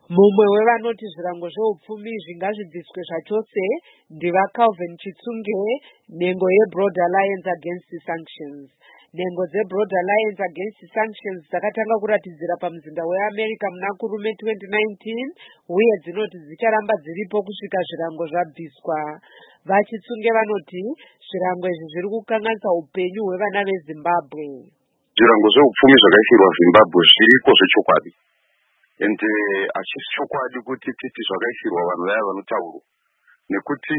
Mumwe wevanoti zvirango zveupfumi zvingazvibviswe zvachose ndivaCalvin Chitsunge, nhengo yeBroad Alliance Against Sanctions. Nhengo dzeBroad Alliance Against Sanctions dzakatanga kuratidzira pamuzinda weAmerica muna kurume 2019 uye dzinoti dzicharamba dziripo kusvika zvirango zvabviswa. VaChitsunge vanoti zvirango izvi zviri kukanganisa upenyu hwevana veZimbabwe. Zvirango zveupfumi zvakaisirwa Zimbabwe zviriko zvechokwadi. Ende achisi chokwadi kuti titi zvakaisirwa vanhu vaya vanotaurwa nekuti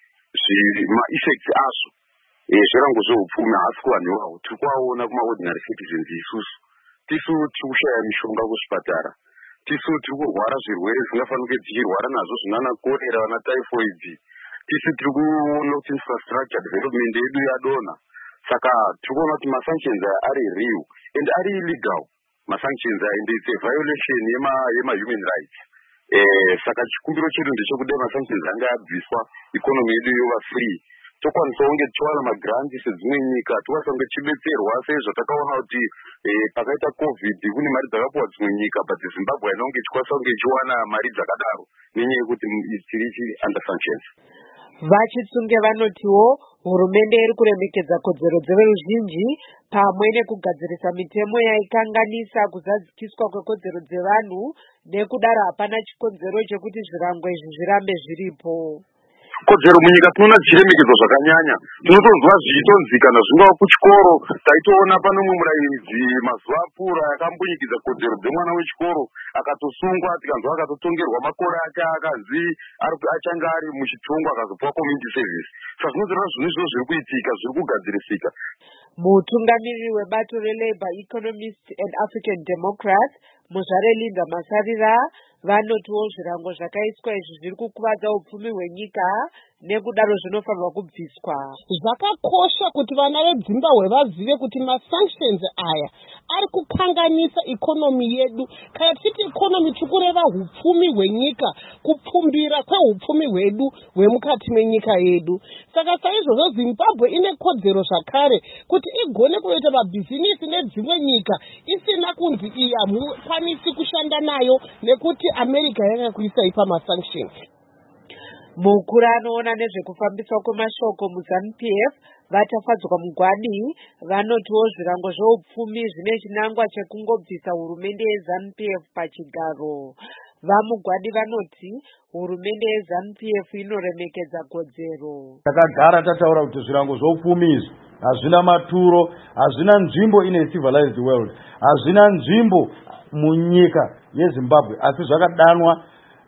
maeffects azvo zvirango zveupfumi haasi kuvanhuwawo. Tiri kuvaona kumaordinary citizens isusu. Tisu tiri kushaya mishonga kuzvipatara. Tisu tiri kurwara zvirwere zvingafanira kunge tichirwara nazvo zvinana korera vana typhoid. Tisu tiri kuona kuti infrastructure development yedu yadonha. Saka tiri kuona kuti masanctions aya ari real and ari illegal. Masanctions and it's a violation yema human rights. Saka chikumbiro chedu ndechekuti masanctions anga abviswa, economy yedu yova free. Tokwanisa kunge tichiwana magrants sedzimwe nyika, tokwanisa kunge tichibetserwa sezvo takaona kuti pakaita covid kune mari dzakapuwa dzimwe nyika, but Zimbabwe haina kunge ichikwanisa kunge ichiwana mari dzakadaro nenyaya yekuti tiri under sanctions. VaChitsunge vanotiwo hurumende iri kuremekedza kodzero dzeveruzhinji pamwe nekugadzirisa mitemo yaikanganisa kuzadziswa kwekodzero dzevanhu, nekudaro hapana chikonzero chekuti zvirango izvi zvirambe zviripo. Kodzero munyika tinoona dzichiremekedzwa zvakanyanya. Tinotonzwa zvichitonzi kana zvingava kuchikoro, taitoona pano mumwe murairidzi mazuva apfuura akambonyikidza kodzero dzemwana wechikoro akatosungwa, tikanzwa akatotongerwa makore ake akanzi achange ari muchitongwa akazopuwa community service. Saka zvinozoreva zvinhu izvozvo zviri kuitika, zviri kugadzirisika. Mutungamiriri webato reLabour Economists and African Democrats Muzvare Linda Masarira vanotiwo zvirango zvakaiswa izvi zviri kukuvadza upfumi hwenyika, nekudaro zvinofanirwa kubviswa. Zvakakosha kuti vana veZimbabwe vazive kuti masanctions aya ari kukanganisa ikonomi yedu. Kana tichiti ikonomi tiri kureva hupfumi hwenyika, kupfumbira kwehupfumi hwedu hwemukati menyika yedu. Saka saizvozvo Zimbabwe ine kodzero zvakare kuti igone kuita mabhizinisi nedzimwe nyika isina kunzi iyi hamukwanisi kushanda nayo nekuti America yakakuisai pamasanctions. Mukuru anoona nezvekufambiswa kwemashoko muZANU-PF vatafadzwa Mugwadi vanotiwo zvirango zveupfumi zvine chinangwa chekungobvisa hurumende yeZANU-PF pachigaro. VaMugwadi vanoti hurumende yeZANU-PF inoremekedza kodzero. Takagara tataura kuti zvirango zveupfumi izvi hazvina maturo, hazvina nzvimbo in a civilized world, hazvina nzvimbo munyika yeZimbabwe, asi zvakadanwa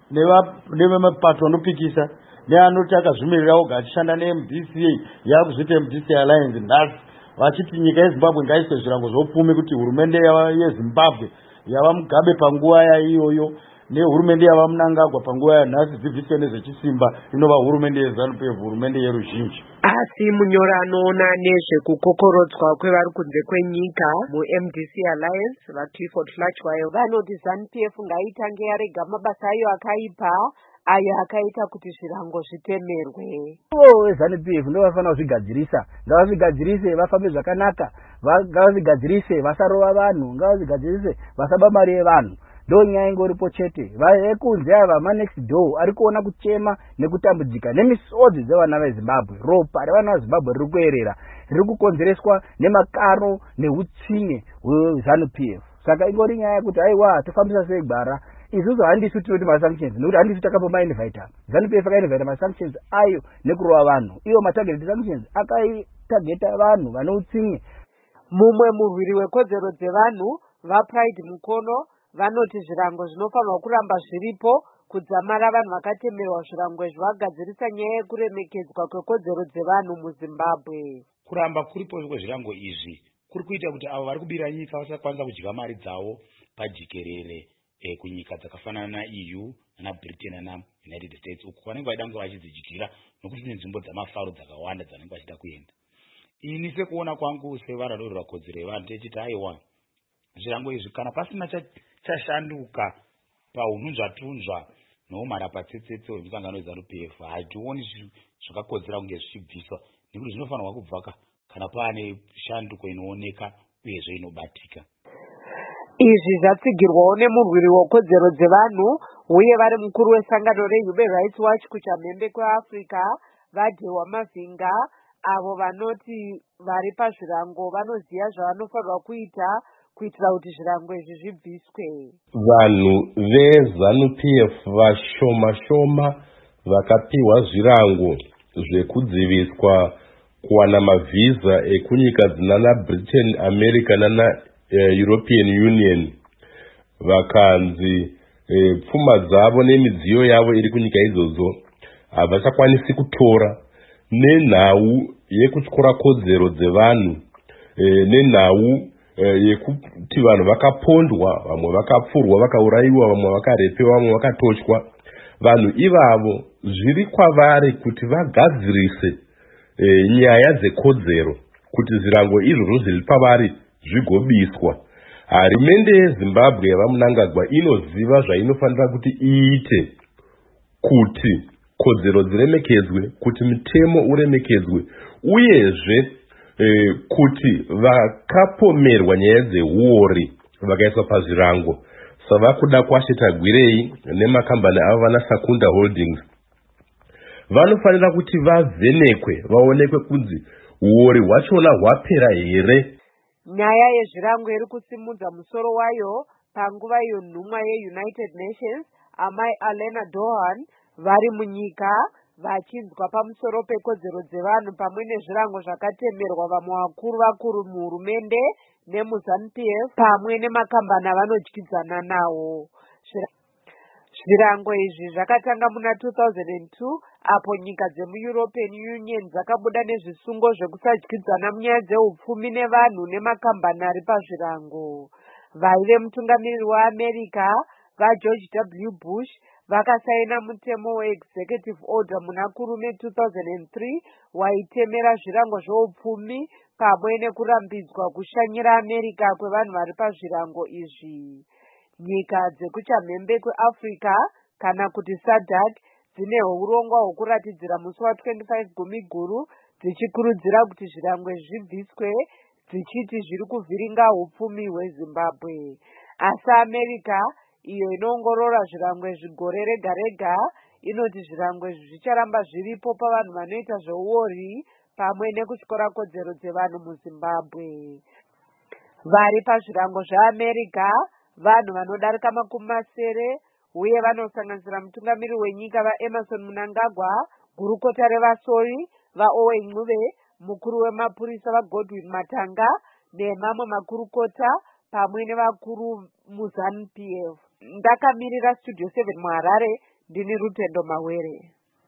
nevemapato anopikisa neanoti akazvimirira oga achishanda neMDCA yaakuzviita MDCA Alliance nhasi vachiti nyika yeZimbabwe ngaiswe zvirango zveupfumi kuti hurumende yeZimbabwe yava Mugabe panguva yaiyoyo nehurumende yava Mnangagwa panguva yanhasi dzibviswe nezvechisimba inova hurumende yeZANU-PF, hurumende yeruzhinji. Asi munyori anoona nezvekukokorodzwa kwevari kunze kwenyika muMDCA Alliance vaClifford Flatchwayo vanoti ZANU-PF ngaitange yarega mabasa ayo akaipa ayo akaita kuti zvirango zvitemerwe. ZANU-PF ndovanofanira kuzvigadzirisa, ngavazvigadzirise vafambe zvakanaka, ngavazvigadzirise vasarova vanhu, ngavazvigadzirise vasaba mari yevanhu. Ndo nyaya ingoripo chete. Vekunze ava manext door ari kuona kuchema nekutambudzika nemisodzi dzevana veZimbabwe. Ropa revana veZimbabwe riri kuerera, riri kukonzereswa nemakaro neutsinye hweZANU-PF. Saka ingori nyaya yekuti aiwa tofambisa sei gwara. Isusu handisi tinoti masanctions nekuti handisi takambomaiinvita. ZANU-PF akainvita masanctions ayo nekurova vanhu. Iyo matarget sanctions akaitageta vanhu vane utsinye. Mumwe murwiri wekodzero dzevanhu vaPride Mukono vanoti zvirango zvinofanirwa kuramba zviripo kudzamara vanhu vakatemerwa zvirango izvi vagadzirisa nyaya yekuremekedzwa kwekodzero dzevanhu muZimbabwe. Kuramba kuripo kwezvirango izvi kuri kuita kuti avo vari kubira nyika vasakwanisa kudya mari dzavo pajikerere kunyika dzakafanana naEU naBritain naUnited States uko vanenge vaida vachidzidyira nokuti kune nzvimbo dzamafaro dzakawanda dzanenge vachida kuenda. Ini sekuona kwangu sevararorera kodzero yevanhu techiti aiwa zvirango izvi kana pasina chashanduka paununzvatunzva noumhara patsetsetse hwemusangano weZANU-PF hationi zvakakodzera kunge zvichibviswa nekuti zvinofanirwa kubva kana paane shanduko inooneka uyezve inobatika. Izvi zvatsigirwawo nemurwiri wekodzero dzevanhu uye vari mukuru wesangano reHuman Rights Watch kuchamhembe kweAfrica vaDhewa Mavinga, avo vanoti vari pazvirango vanoziva zvavanofanirwa kuita kuitira kuti zvirango izvi zvibviswe. Vanhu veZANU-PF vashoma vakapiwa zvirango zvekudziviswa kuwana mavhiza ekunyika dzinana Britain, America nana European Union, vakanzi pfuma dzavo nemidziyo yavo iri kunyika idzodzo havachakwanisi kutora nenhau yekutyora kodzero dzevanhu, nenhau yekuti vanhu vakapondwa, vamwe vakapfurwa, vakaurayiwa, vamwe vakarepewa, vamwe vakatotywa. Vanhu ivavo zviri kwavari kuti vagadzirise nyaya dzekodzero kuti zvirango izvozvo zviri pavari zvigobiswa. Hurumende yeZimbabwe yavaMunangagwa inoziva zvainofanira kuti iite kuti kodzero dziremekedzwe, kuti mitemo uremekedzwe, uyezve kuti vakapomerwa nyaya dzehuori vakaiswa pazvirango savakuda kuasheta Gwirei nemakambani avo vana Sakunda Holdings, vanofanira kuti vavhenekwe vaonekwe kunzi huori hwachona hwapera here. Nyaya yezvirango iri kusimudza musoro wayo panguva iyo nhumwa yeUnited Nations Amai Alena Dohan vari munyika vachinzwa pamusoro pekodzero dzevanhu pamwe nezvirango zvakatemerwa vamwe vakuru muhurumende nemuZANU-PF pamwe nemakambani avanodyidzana nawo. Zvirango izvi zvakatanga muna 2002 apo nyika dzemuEuropean Union dzakabuda nezvisungo zvekusadyidzana munyaya dzeupfumi nevanhu nemakambani ari pazvirango. Vaive mutungamiriri weAmerica vaGeorge W. Bush vakasaina mutemo weExecutive Order muna kurume 2003 waitemera zvirango zveupfumi pamwe nekurambidzwa kushanyira America kwevanhu vari pazvirango izvi. Nyika dzekuchamhembe kweAfrica kana kuti SADC dzine urongwa hwokuratidzira musi wa25 Gumiguru dzichikurudzira kuti zvirango zvibviswe dzichiti zviri kuvhiringa upfumi hweZimbabwe. Asi America iyo inoongorora zvirango zvigore rega rega inoti zvirango zvicharamba zviripo pavanhu vanoita zveuori pamwe nekutyora kodzero dzevanhu muZimbabwe. Vari pazvirango zveAmerica vanhu vanodarika 80 uye vanosanganisira mutungamiriri wenyika vaEmerson Mnangagwa, gurukota revasori vaOwen Ncube, mukuru wemapurisa vaGodwin Matanga nemamwe makurukota pamwe nevakuru muZANU-PF. Ndakamirira Studio 7 muHarare, ndini Rutendo Mawere.